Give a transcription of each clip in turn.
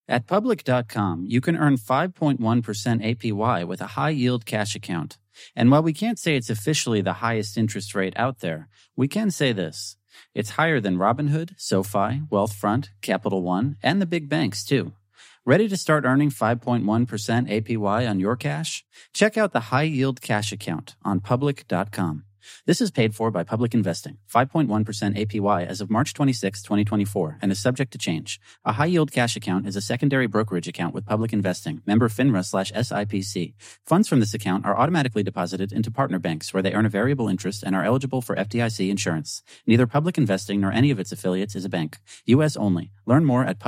At Public.com, you can earn 5.1% APY with a high-yield cash account. And while we can't say it's officially the highest interest rate out there, we can say this. It's higher than Robinhood, SoFi, Wealthfront, Capital One, and the big banks, too. Ready to start earning 5.1% APY on your cash? Check out the high-yield cash account on Public.com. This is paid for by Public Investing, 5.1% APY as of March 26, 2024, and is subject to change. A high-yield cash account is a secondary brokerage account with Public Investing, member FINRA/SIPC. Funds from this account are automatically deposited into partner banks where they earn a variable interest and are eligible for FDIC insurance. Neither Public Investing nor any of its affiliates is a bank. U.S. only. Learn more at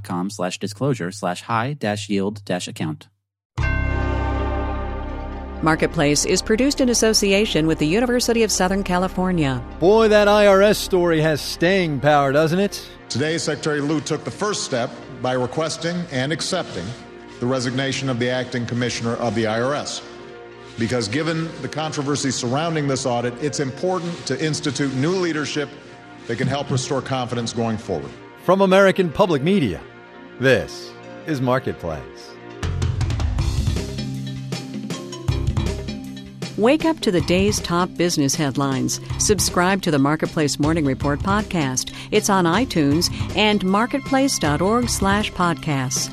public.com/disclosure/high-yield-account. Marketplace is produced in association with the University of Southern California. Boy, that IRS story has staying power, doesn't it? Today, Secretary Lew took the first step by requesting and accepting the resignation of the acting commissioner of the IRS. Because given the controversy surrounding this audit, it's important to institute new leadership that can help restore confidence going forward. From American Public Media, this is Marketplace. Wake up to the day's top business headlines. Subscribe to the Marketplace Morning Report podcast. It's on iTunes and marketplace.org/podcasts.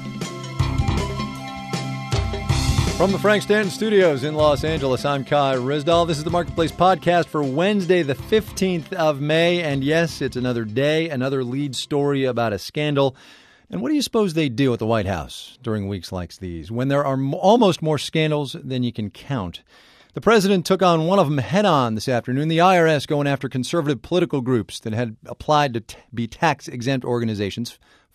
From the Frank Stanton Studios in Los Angeles, I'm Kai Ryssdal. This is the Marketplace podcast for Wednesday, the 15th of May. And yes, it's another day, another lead story about a scandal. And what do you suppose they do at the White House during weeks like these, when there are almost more scandals than you can count? The president took on one of them head-on this afternoon, the IRS going after conservative political groups that had applied to be tax-exempt organizations,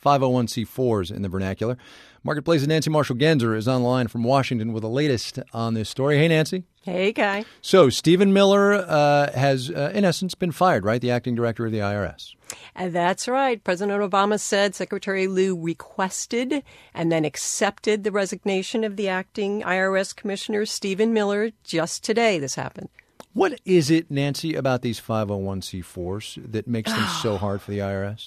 501c4s in the vernacular. Marketplace's Nancy Marshall-Genzer is on the line from Washington with the latest on this story. Hey, Nancy. Hey, Guy. So Stephen Miller has, in essence, been fired, right? The acting director of the IRS. That's right. President Obama said Secretary Lew requested and then accepted the resignation of the acting IRS Commissioner Stephen Miller just today. This happened. What is it, Nancy, about these 501c4s that makes them so hard for the IRS?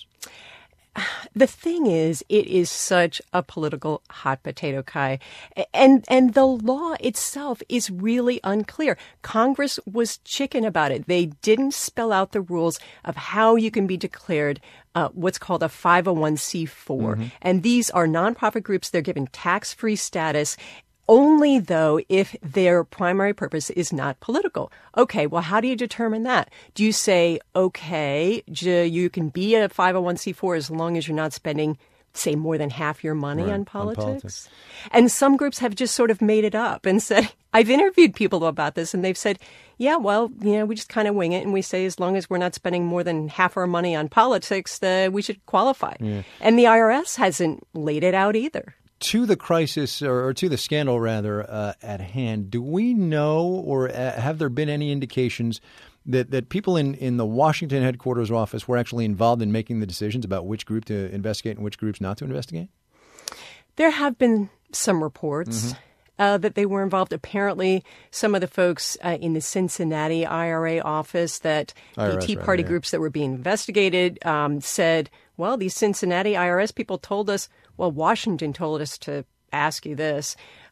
The thing is, it is such a political hot potato, Kai. And the law itself is really unclear. Congress was chicken about it. They didn't spell out the rules of how you can be declared what's called a 501c4. Mm-hmm. And these are nonprofit groups. They're given tax-free status. Only, though, if their primary purpose is not political. Okay, well, how do you determine that? Do you say, okay, you can be a 501c4 as long as you're not spending, say, more than half your money on politics? And some groups have just sort of made it up and said, I've interviewed people about this, and they've said, yeah, well, we just kind of wing it, and we say as long as we're not spending more than half our money on politics, we should qualify. Yeah. And the IRS hasn't laid it out either. To the crisis, or to the scandal, rather, at hand, do we know or have there been any indications that people in the Washington headquarters office were actually involved in making the decisions about which group to investigate and which groups not to investigate? There have been some reports that they were involved. Apparently, some of the folks in the Cincinnati IRA office the Tea Party groups that were being investigated said, well, these Cincinnati IRS people told us, well, Washington told us to ask you this.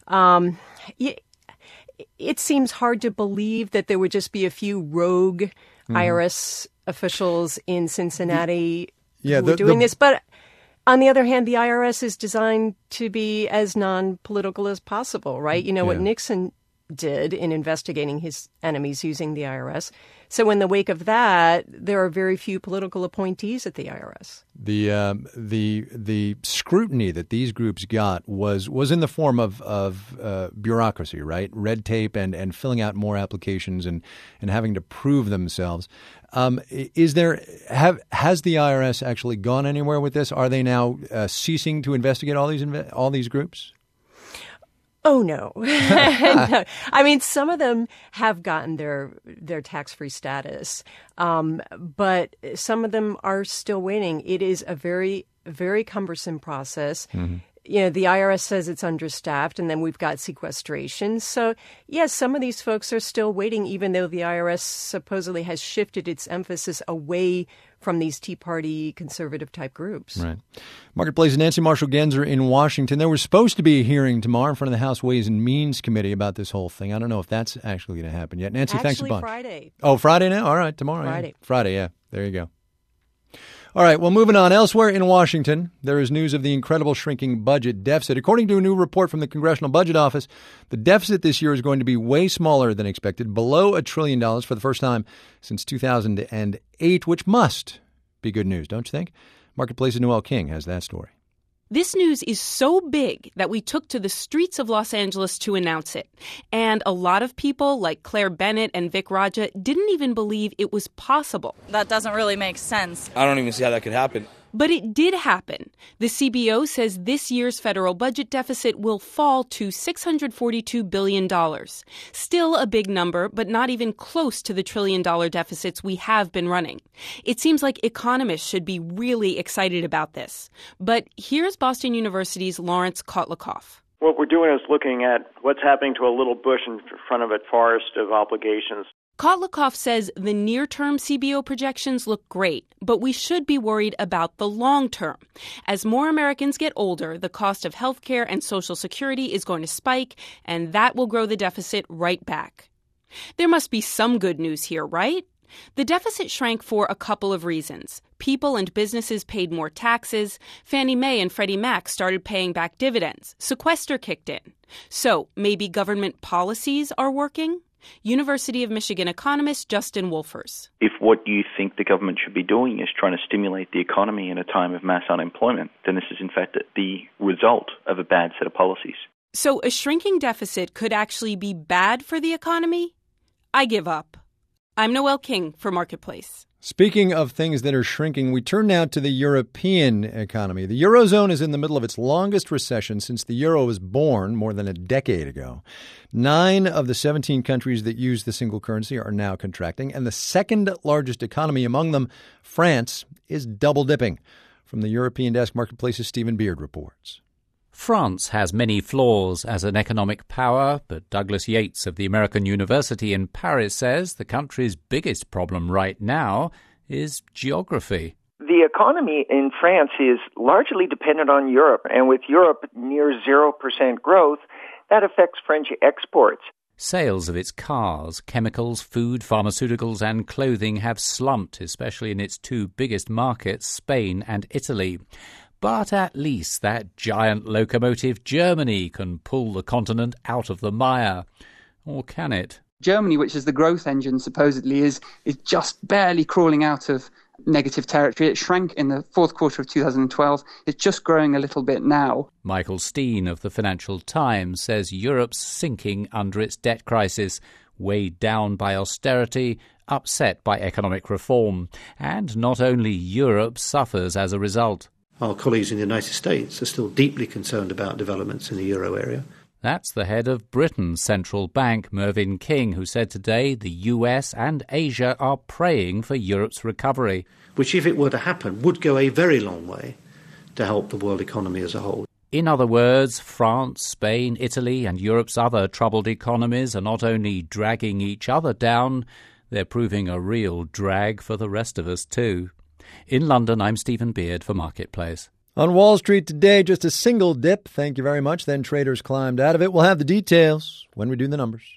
It seems hard to believe that there would just be a few rogue IRS officials in Cincinnati who were doing this. But on the other hand, the IRS is designed to be as non-political as possible, right? You know what Nixon did in investigating his enemies using the IRS. So in the wake of that, there are very few political appointees at the IRS. The scrutiny that these groups got was in the form of bureaucracy, right? Red tape and filling out more applications and having to prove themselves. Has the IRS actually gone anywhere with this? Are they now ceasing to investigate all these groups? Oh, no. No. I mean, some of them have gotten their tax-free status, but some of them are still waiting. It is a very, very cumbersome process. Mm-hmm. the IRS says it's understaffed, and then we've got sequestration. So, yes, some of these folks are still waiting, even though the IRS supposedly has shifted its emphasis away from these Tea Party conservative-type groups. Right. Marketplace, Nancy Marshall-Genzer in Washington. There was supposed to be a hearing tomorrow in front of the House Ways and Means Committee about this whole thing. I don't know if that's actually going to happen yet. Nancy, thanks a bunch. Friday. Oh, Friday now? All right, tomorrow. Friday. Yeah. Friday, yeah. There you go. All right, well, moving on. Elsewhere in Washington, there is news of the incredible shrinking budget deficit. According to a new report from the Congressional Budget Office, the deficit this year is going to be way smaller than expected, below $1 trillion for the first time since 2008, which must be good news, don't you think? Marketplace's Noel King has that story. This news is so big that we took to the streets of Los Angeles to announce it. And a lot of people, like Claire Bennett and Vic Raja, didn't even believe it was possible. That doesn't really make sense. I don't even see how that could happen. But it did happen. The CBO says this year's federal budget deficit will fall to $642 billion. Still a big number, but not even close to the trillion-dollar deficits we have been running. It seems like economists should be really excited about this. But here's Boston University's Lawrence Kotlikoff. What we're doing is looking at what's happening to a little bush in front of a forest of obligations. Kotlikoff says the near-term CBO projections look great, but we should be worried about the long term. As more Americans get older, the cost of health care and Social Security is going to spike, and that will grow the deficit right back. There must be some good news here, right? The deficit shrank for a couple of reasons. People and businesses paid more taxes. Fannie Mae and Freddie Mac started paying back dividends. Sequester kicked in. So maybe government policies are working? University of Michigan economist Justin Wolfers. If what you think the government should be doing is trying to stimulate the economy in a time of mass unemployment, then this is in fact the result of a bad set of policies. So a shrinking deficit could actually be bad for the economy? I give up. I'm Noel King for Marketplace. Speaking of things that are shrinking, we turn now to the European economy. The Eurozone is in the middle of its longest recession since the euro was born more than a decade ago. 9 of the 17 countries that use the single currency are now contracting, and the second largest economy among them, France, is double dipping. From the European Desk, Marketplace's Stephen Beard reports. France has many flaws as an economic power, but Douglas Yates of the American University in Paris says the country's biggest problem right now is geography. The economy in France is largely dependent on Europe, and with Europe near 0% growth, that affects French exports. Sales of its cars, chemicals, food, pharmaceuticals and clothing have slumped, especially in its 2 biggest markets, Spain and Italy. But at least that giant locomotive Germany can pull the continent out of the mire. Or can it? Germany, which is the growth engine supposedly, is just barely crawling out of negative territory. It shrank in the fourth quarter of 2012. It's just growing a little bit now. Michael Steen of the Financial Times says Europe's sinking under its debt crisis, weighed down by austerity, upset by economic reform. And not only Europe suffers as a result. Our colleagues in the United States are still deeply concerned about developments in the euro area. That's the head of Britain's central bank, Mervyn King, who said today the US and Asia are praying for Europe's recovery. Which, if it were to happen, would go a very long way to help the world economy as a whole. In other words, France, Spain, Italy and Europe's other troubled economies are not only dragging each other down, they're proving a real drag for the rest of us too. In London, I'm Stephen Beard for Marketplace. On Wall Street today, just a single dip. Thank you very much. Then traders climbed out of it. We'll have the details when we do the numbers.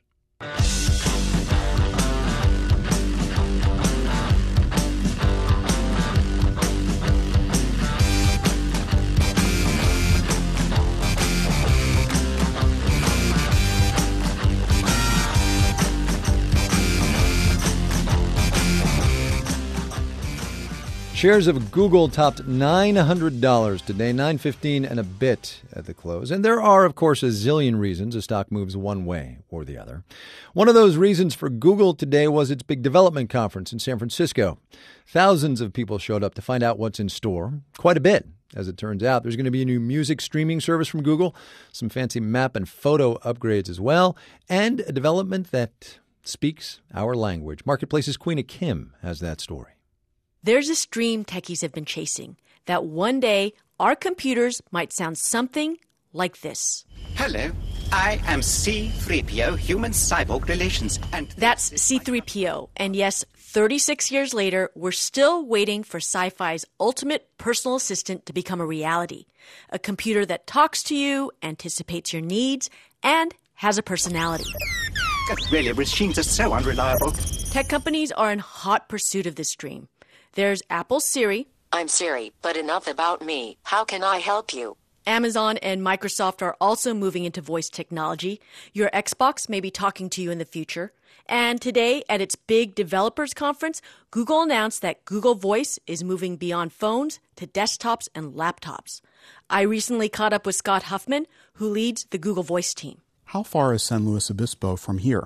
Shares of Google topped $900 today, $9.15 and a bit at the close. And there are, of course, a zillion reasons a stock moves one way or the other. One of those reasons for Google today was its big development conference in San Francisco. Thousands of people showed up to find out what's in store. Quite a bit, as it turns out. There's going to be a new music streaming service from Google, some fancy map and photo upgrades as well, and a development that speaks our language. Marketplace's Queena Kim has that story. There's this dream techies have been chasing, that one day our computers might sound something like this. Hello, I am C-3PO, Human Cyborg Relations, and... That's C-3PO, and yes, 36 years later, we're still waiting for sci-fi's ultimate personal assistant to become a reality. A computer that talks to you, anticipates your needs, and has a personality. Really, machines are so unreliable. Tech companies are in hot pursuit of this dream. There's Apple's Siri. I'm Siri, but enough about me. How can I help you? Amazon and Microsoft are also moving into voice technology. Your Xbox may be talking to you in the future. And today, at its big developers conference, Google announced that Google Voice is moving beyond phones to desktops and laptops. I recently caught up with Scott Huffman, who leads the Google Voice team. How far is San Luis Obispo from here?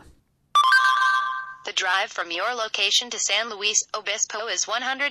The drive from your location to San Luis Obispo is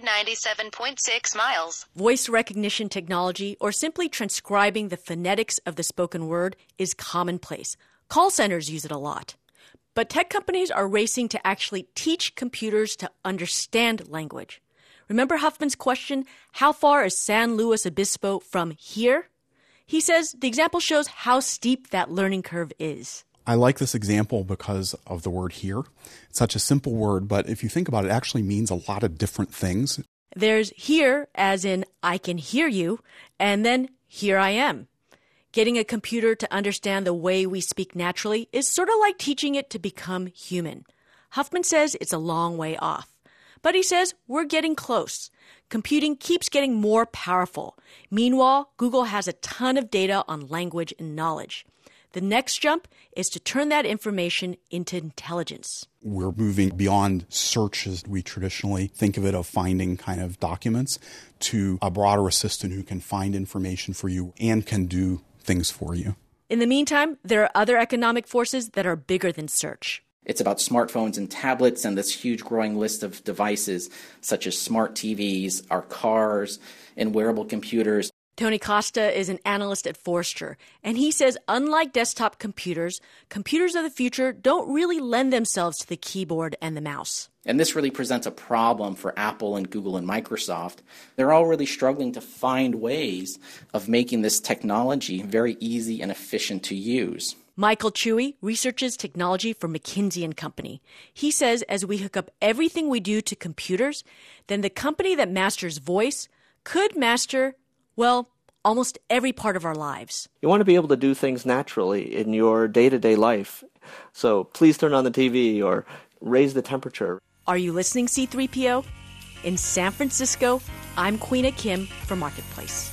197.6 miles. Voice recognition technology, or simply transcribing the phonetics of the spoken word, is commonplace. Call centers use it a lot. But tech companies are racing to actually teach computers to understand language. Remember Huffman's question, how far is San Luis Obispo from here? He says the example shows how steep that learning curve is. I like this example because of the word here. It's such a simple word, but if you think about it, it actually means a lot of different things. There's here, as in I can hear you, and then here I am. Getting a computer to understand the way we speak naturally is sort of like teaching it to become human. Huffman says it's a long way off. But he says we're getting close. Computing keeps getting more powerful. Meanwhile, Google has a ton of data on language and knowledge. The next jump is to turn that information into intelligence. We're moving beyond search as we traditionally think of it, of finding kind of documents, to a broader assistant who can find information for you and can do things for you. In the meantime, there are other economic forces that are bigger than search. It's about smartphones and tablets and this huge growing list of devices such as smart TVs, our cars, and wearable computers. Tony Costa is an analyst at Forrester, and he says unlike desktop computers, computers of the future don't really lend themselves to the keyboard and the mouse. And this really presents a problem for Apple and Google and Microsoft. They're all really struggling to find ways of making this technology very easy and efficient to use. Michael Chewy researches technology for McKinsey & Company. He says as we hook up everything we do to computers, then the company that masters voice could master, well, almost every part of our lives. You want to be able to do things naturally in your day-to-day life. So please turn on the TV or raise the temperature. Are you listening, C-3PO? In San Francisco, I'm Queena Kim for Marketplace.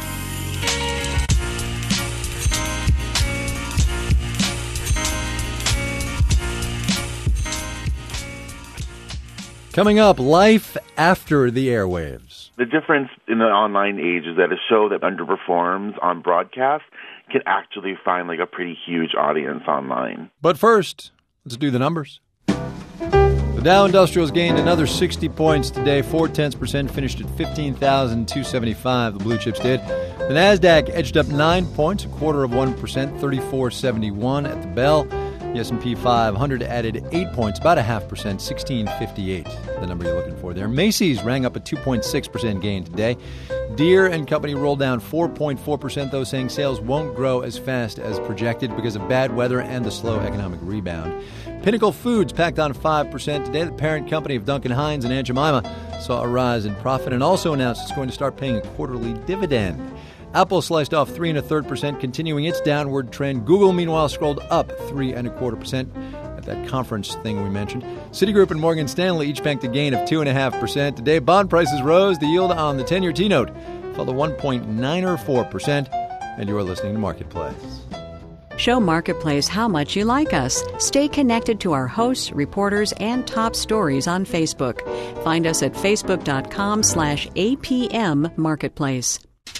Coming up, life after the airwaves. The difference in the online age is that a show that underperforms on broadcast can actually find like a pretty huge audience online. But first, let's do the numbers. The Dow Industrials gained another 60 points today, 0.4%, finished at 15,275. The blue chips did. The Nasdaq edged up 9 points, 0.25%, 3471 at the bell. The S&P 500 added 8 points, about 0.5%, 1658, the number you're looking for there. Macy's rang up a 2.6% gain today. Deere & Company rolled down 4.4%, though, saying sales won't grow as fast as projected because of bad weather and the slow economic rebound. Pinnacle Foods packed on 5% today. The parent company of Duncan Hines and Aunt Jemima saw a rise in profit and also announced it's going to start paying a quarterly dividend. Apple sliced off 3.25%, continuing its downward trend. Google, meanwhile, scrolled up 3.25% at that conference thing we mentioned. Citigroup and Morgan Stanley each banked a gain of 2.5%. Today, bond prices rose. The yield on the 10-year T-note fell to 1.904%. And you're listening to Marketplace. Show Marketplace how much you like us. Stay connected to our hosts, reporters, and top stories on Facebook. Find us at facebook.com/APM Marketplace.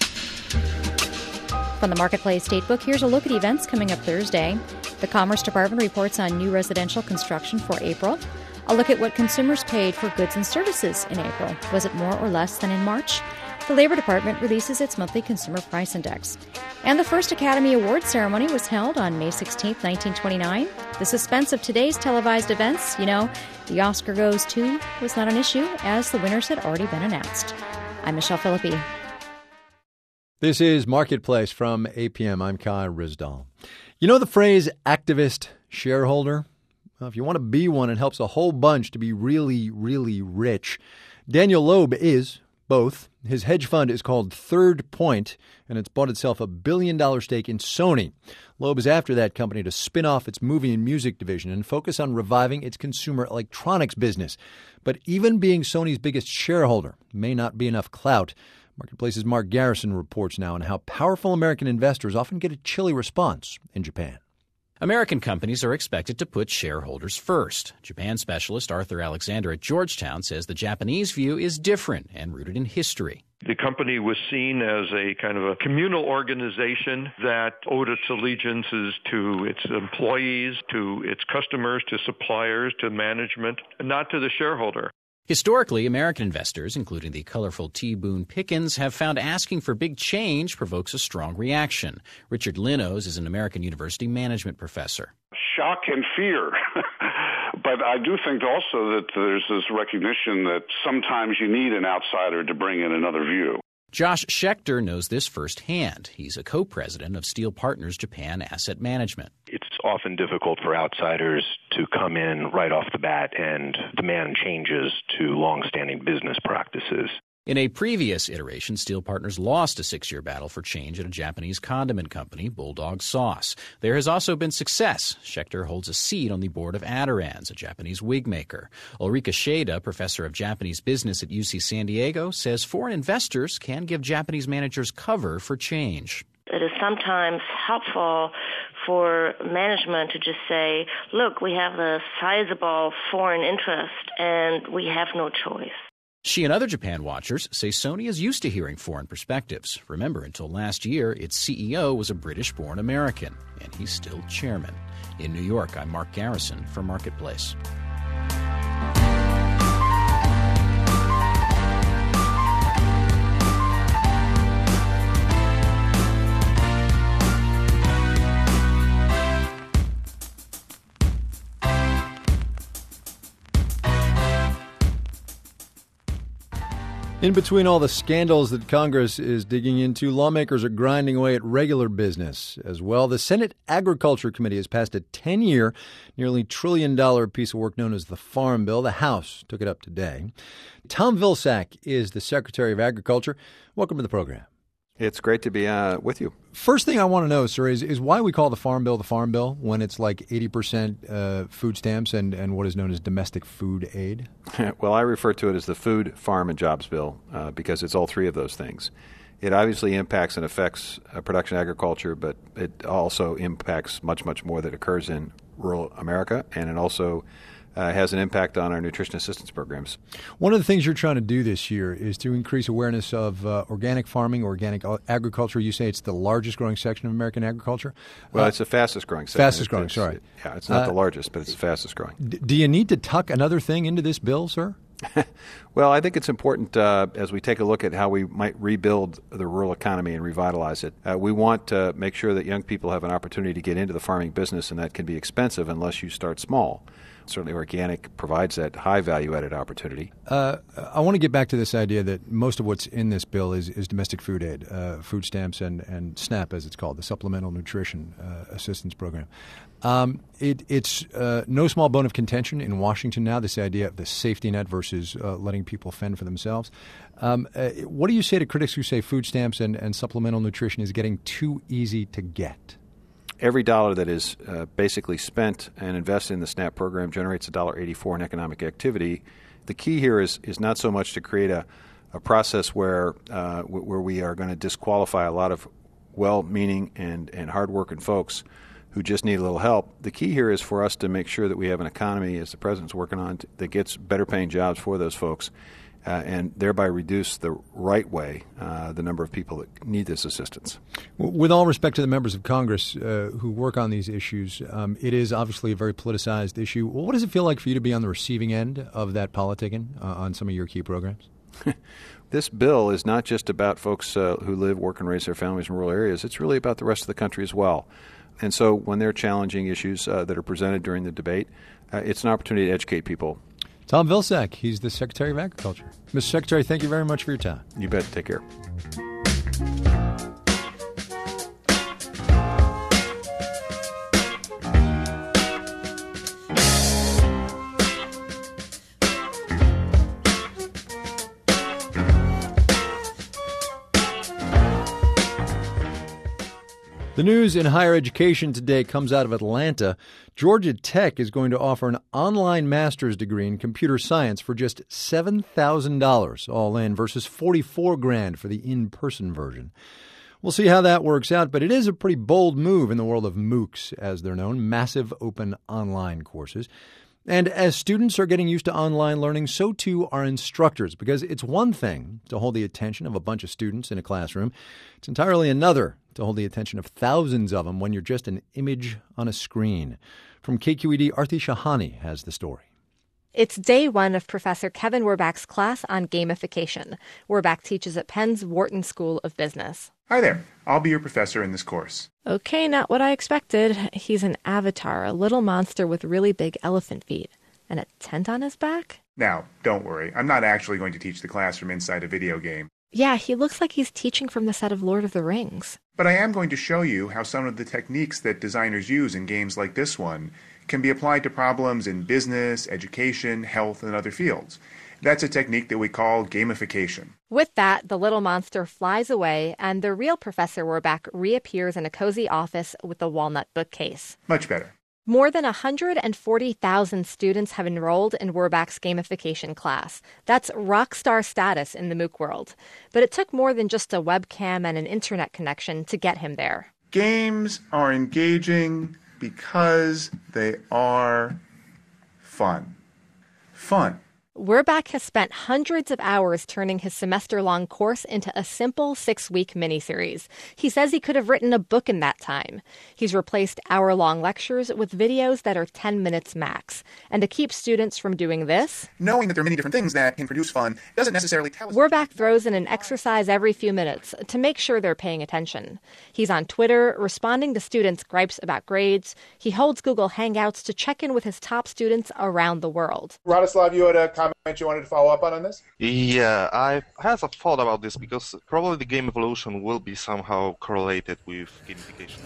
From the Marketplace Datebook, here's a look at events coming up Thursday. The Commerce Department reports on new residential construction for April. A look at what consumers paid for goods and services in April. Was it more or less than in March? The Labor Department releases its monthly Consumer Price Index. And the first Academy Awards ceremony was held on May 16, 1929. The suspense of today's televised events, the Oscar goes to, was not an issue, as the winners had already been announced. I'm Michelle Philippi. This is Marketplace from APM. I'm Kai Ryssdal. You know the phrase activist shareholder? Well, if you want to be one, it helps a whole bunch to be really, really rich. Daniel Loeb is both. His hedge fund is called Third Point, and it's bought itself $1 billion stake in Sony. Loeb is after that company to spin off its movie and music division and focus on reviving its consumer electronics business. But even being Sony's biggest shareholder may not be enough clout. Marketplace's Mark Garrison reports now on how powerful American investors often get a chilly response in Japan. American companies are expected to put shareholders first. Japan specialist Arthur Alexander at Georgetown says the Japanese view is different and rooted in history. The company was seen as a kind of a communal organization that owed its allegiances to its employees, to its customers, to suppliers, to management, and not to the shareholder. Historically, American investors, including the colorful T. Boone Pickens, have found asking for big change provokes a strong reaction. Richard Linnos is an American University management professor. Shock and fear. But I do think also that there's this recognition that sometimes you need an outsider to bring in another view. Josh Schechter knows this firsthand. He's a co-president of Steel Partners Japan Asset Management. It's often difficult for outsiders to come in right off the bat and demand changes to long-standing business practices. In a previous iteration, Steel Partners lost a 6-year battle for change at a Japanese condiment company, Bulldog Sauce. There has also been success. Schechter holds a seat on the board of Adorans, a Japanese wig maker. Ulrika Sheda, professor of Japanese business at UC San Diego, says foreign investors can give Japanese managers cover for change. It is sometimes helpful for management to just say, look, we have a sizable foreign interest and we have no choice. She and other Japan watchers say Sony is used to hearing foreign perspectives. Remember, until last year, its CEO was a British-born American, and he's still chairman. In New York, I'm Mark Garrison for Marketplace. In between all the scandals that Congress is digging into, lawmakers are grinding away at regular business as well. The Senate Agriculture Committee has passed a 10-year, nearly $1 trillion piece of work known as the Farm Bill. The House took it up today. Tom Vilsack is the Secretary of Agriculture. Welcome to the program. It's great to be with you. First thing I want to know, sir, is why we call the Farm Bill when it's like 80% food stamps and what is known as domestic food aid? Well, I refer to it as the Food, Farm, and Jobs Bill because it's all three of those things. It obviously impacts and affects production agriculture, but it also impacts much, much more that occurs in rural America, and it also has an impact on our nutrition assistance programs. One of the things you're trying to do this year is to increase awareness of organic farming, organic agriculture. You say it's the largest growing section of American agriculture? Well, it's the fastest growing section. Fastest growing, sorry. Yeah, it's not the largest, but it's the fastest growing. Do you need to tuck another thing into this bill, sir? Well, I think it's important as we take a look at how we might rebuild the rural economy and revitalize it. We want to make sure that young people have an opportunity to get into the farming business, and that can be expensive unless you start small. Certainly organic provides that high value-added opportunity. I want to get back to this idea that most of what's in this bill is domestic food aid, food stamps and SNAP, as it's called, the Supplemental Nutrition Assistance Program. It's no small bone of contention in Washington now, this idea of the safety net versus letting people fend for themselves. What do you say to critics who say food stamps and supplemental nutrition is getting too easy to get? Every dollar that is basically spent and invested in the SNAP program generates $1.84 in economic activity. The key here is not so much to create a process where we are going to disqualify a lot of well-meaning and hard-working folks who just need a little help. The key here is for us to make sure that we have an economy, as the President's working on, that gets better-paying jobs for those folks and thereby reduce the right way the number of people that need this assistance. With all respect to the members of Congress who work on these issues, it is obviously a very politicized issue. What does it feel like for you to be on the receiving end of that politicking on some of your key programs? This bill is not just about folks who live, work, and raise their families in rural areas. It's really about the rest of the country as well. And so when there are challenging issues that are presented during the debate, it's an opportunity to educate people. Tom Vilsack, he's the Secretary of Agriculture. Mr. Secretary, thank you very much for your time. You bet. Take care. The news in higher education today comes out of Atlanta. Georgia Tech is going to offer an online master's degree in computer science for just $7,000 all in versus $44,000 for the in-person version. We'll see how that works out, but it is a pretty bold move in the world of MOOCs, as they're known, massive open online courses. And as students are getting used to online learning, so too are instructors, because it's one thing to hold the attention of a bunch of students in a classroom. It's entirely another to hold the attention of thousands of them when you're just an image on a screen. From KQED, Arthi Shahani has the story. It's day one of Professor Kevin Werbach's class on gamification. Werbach teaches at Penn's Wharton School of Business. Hi there. I'll be your professor in this course. Okay, not what I expected. He's an avatar, a little monster with really big elephant feet. And a tent on his back? Now, don't worry. I'm not actually going to teach the class from inside a video game. Yeah, he looks like he's teaching from the set of Lord of the Rings. But I am going to show you how some of the techniques that designers use in games like this one can be applied to problems in business, education, health, and other fields. That's a technique that we call gamification. With that, the little monster flies away, and the real Professor Werbach reappears in a cozy office with a walnut bookcase. Much better. More than 140,000 students have enrolled in Werbach's gamification class. That's rock star status in the MOOC world. But it took more than just a webcam and an internet connection to get him there. Games are engaging because they are fun. Fun. Werbach has spent hundreds of hours turning his semester-long course into a simple 6-week miniseries. He says he could have written a book in that time. He's replaced hour-long lectures with videos that are 10 minutes max. And to keep students from doing this, knowing that there are many different things that can produce fun doesn't necessarily tell us. Werbach throws in an exercise every few minutes to make sure they're paying attention. He's on Twitter, responding to students' gripes about grades. He holds Google Hangouts to check in with his top students around the world. Radislav, you had a comment you wanted to follow up on this? Yeah, I have a thought about this because probably the game evolution will be somehow correlated with gamification.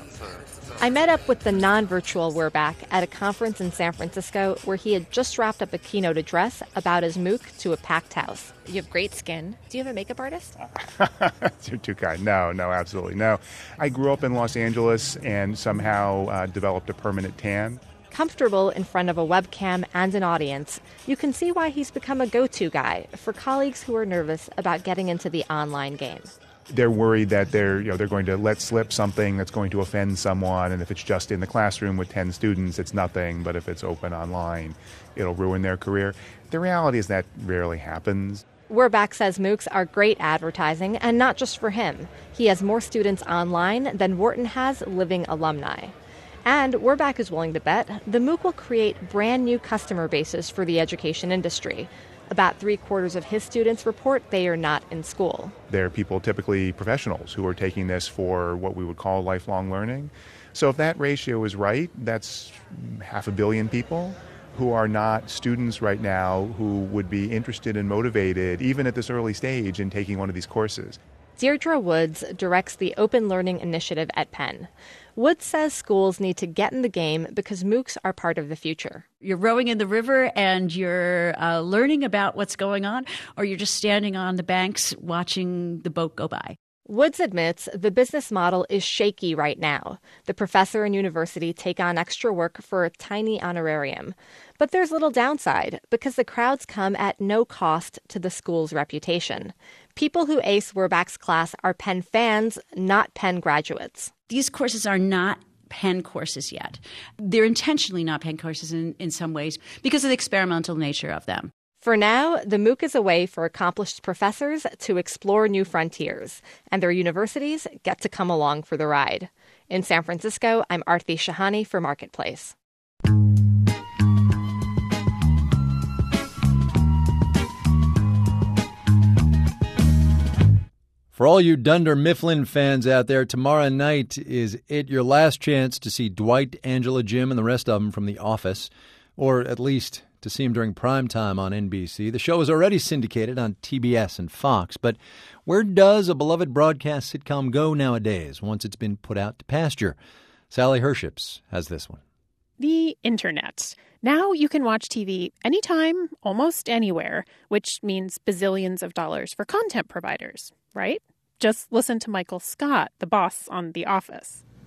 I met up with the non-virtual Werbach at a conference in San Francisco where he had just wrapped up a keynote address about his MOOC to a packed house. You have great skin. Do you have a makeup artist? You're too kind. No, absolutely no. I grew up in Los Angeles and somehow developed a permanent tan. Comfortable in front of a webcam and an audience, you can see why he's become a go-to guy for colleagues who are nervous about getting into the online game. They're worried that they're going to let slip something that's going to offend someone, and if it's just in the classroom with 10 students, it's nothing, but if it's open online, it'll ruin their career. The reality is that rarely happens. Werbach says MOOCs are great advertising, and not just for him. He has more students online than Wharton has living alumni. And Werbach is willing to bet the MOOC will create brand new customer bases for the education industry. About 3/4 of his students report they are not in school. They're people, typically professionals, who are taking this for what we would call lifelong learning. So if that ratio is right, that's 500 million people who are not students right now who would be interested and motivated, even at this early stage, in taking one of these courses. Deirdre Woods directs the Open Learning Initiative at Penn. Woods says schools need to get in the game because MOOCs are part of the future. You're rowing in the river and you're learning about what's going on, or you're just standing on the banks watching the boat go by. Woods admits the business model is shaky right now. The professor and university take on extra work for a tiny honorarium. But there's little downside because the crowds come at no cost to the school's reputation. People who ace Werbach's class are Penn fans, not Penn graduates. These courses are not Penn courses yet. They're intentionally not Penn courses in some ways because of the experimental nature of them. For now, the MOOC is a way for accomplished professors to explore new frontiers, and their universities get to come along for the ride. In San Francisco, I'm Arthi Shahani for Marketplace. For all you Dunder Mifflin fans out there, tomorrow night is it your last chance to see Dwight, Angela, Jim, and the rest of them from The Office, or at least to see him during prime time on NBC. The show is already syndicated on TBS and Fox, but where does a beloved broadcast sitcom go nowadays once it's been put out to pasture? Sally Herships has this one. The internet. Now you can watch TV anytime, almost anywhere, which means bazillions of dollars for content providers, right? Just listen to Michael Scott, the boss on The Office.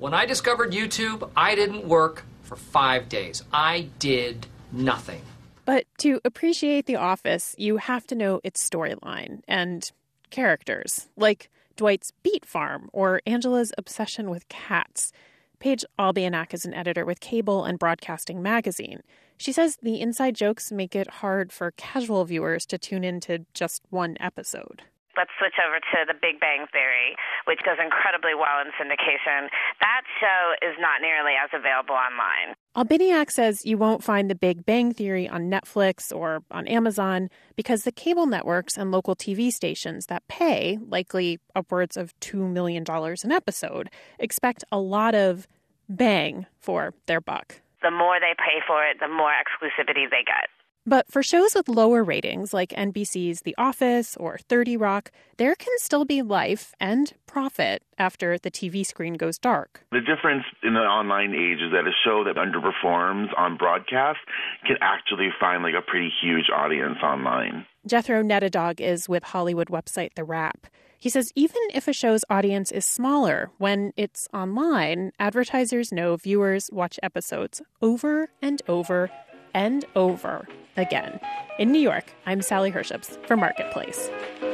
When I discovered YouTube, I didn't work for 5 days. I did nothing. But to appreciate The Office, you have to know its storyline and characters, like Dwight's beet farm or Angela's obsession with cats. Paige Albianak is an editor with Cable and Broadcasting Magazine. She says the inside jokes make it hard for casual viewers to tune into just one episode. Let's switch over to The Big Bang Theory, which goes incredibly well in syndication. That show is not nearly as available online. Albiniak says you won't find The Big Bang Theory on Netflix or on Amazon because the cable networks and local TV stations that pay, likely upwards of $2 million an episode, expect a lot of bang for their buck. The more they pay for it, the more exclusivity they get. But for shows with lower ratings like NBC's The Office or 30 Rock, there can still be life and profit after the TV screen goes dark. The difference in the online age is that a show that underperforms on broadcast can actually find a pretty huge audience online. Jethro Netadog is with Hollywood website The Wrap. He says even if a show's audience is smaller, when it's online, advertisers know viewers watch episodes over and over and over again. In New York, I'm Sally Herships for Marketplace.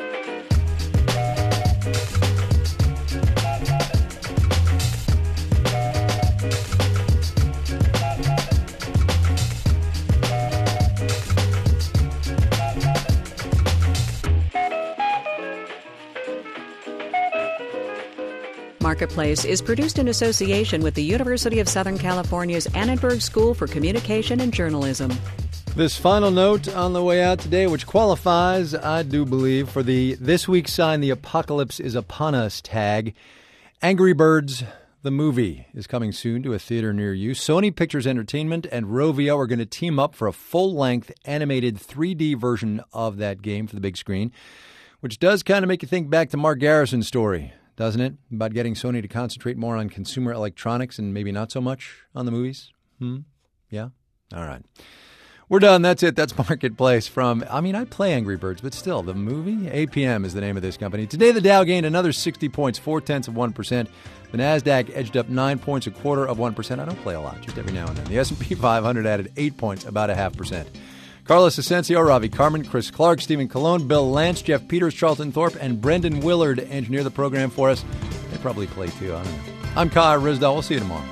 Marketplace is produced in association with the University of Southern California's Annenberg School for Communication and Journalism. This final note on the way out today, which qualifies, I do believe, for the This Week Sign the Apocalypse is Upon Us tag. Angry Birds, the movie, is coming soon to a theater near you. Sony Pictures Entertainment and Rovio are going to team up for a full-length animated 3D version of that game for the big screen, which does kind of make you think back to Mark Garrison's story, doesn't it? About getting Sony to concentrate more on consumer electronics and maybe not so much on the movies? Yeah? All right. We're done. That's it. That's Marketplace I play Angry Birds, but still, the movie? APM is the name of this company. Today, the Dow gained another 60 points, 0.4%. The NASDAQ edged up 9 points, 0.25%. I don't play a lot, just every now and then. The S&P 500 added 8 points, about 0.5%. Carlos Asensio, Ravi Carmen, Chris Clark, Stephen Colon, Bill Lance, Jeff Peters, Charlton Thorpe, and Brendan Willard engineer the program for us. They probably play too. I don't know. I'm Kai Risdall. We'll see you tomorrow.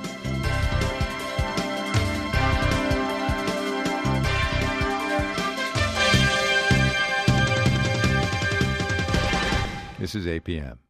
This is APM.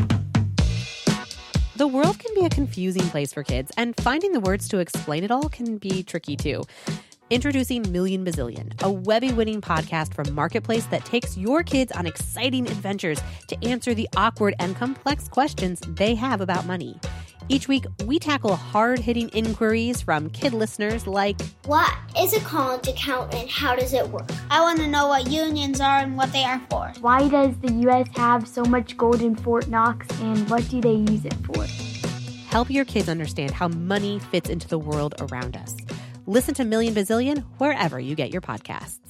The world can be a confusing place for kids, and finding the words to explain it all can be tricky too. Introducing Million Bazillion, a Webby-winning podcast from Marketplace that takes your kids on exciting adventures to answer the awkward and complex questions they have about money. Each week, we tackle hard-hitting inquiries from kid listeners like, what is a college account and how does it work? I want to know what unions are and what they are for. Why does the U.S. have so much gold in Fort Knox and what do they use it for? Help your kids understand how money fits into the world around us. Listen to Million Bazillion wherever you get your podcasts.